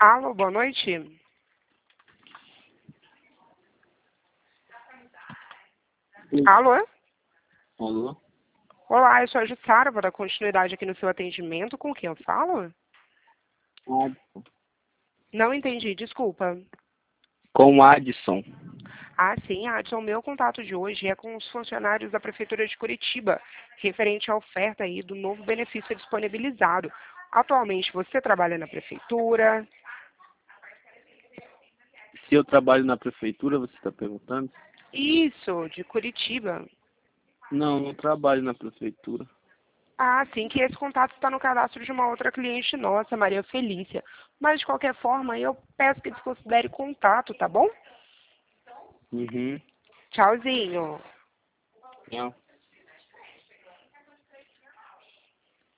Alô, boa noite. Alô? Alô? Olá, eu sou a Jussara, vou dar continuidade aqui no seu atendimento. Com quem eu falo? Adson. Não entendi, desculpa. Com Adson. Ah, sim, Adson, o meu contato de hoje é com os funcionários da Prefeitura de Curitiba, referente à oferta aí do novo benefício disponibilizado. Atualmente, você trabalha na Prefeitura? Se eu trabalho na prefeitura, você está perguntando? Isso, de Curitiba. Não, não trabalho na prefeitura. Ah, sim, que esse contato está no cadastro de uma outra cliente nossa, Maria Felícia. Mas, de qualquer forma, eu peço que desconsidere o contato, tá bom? Uhum. Tchauzinho. Não.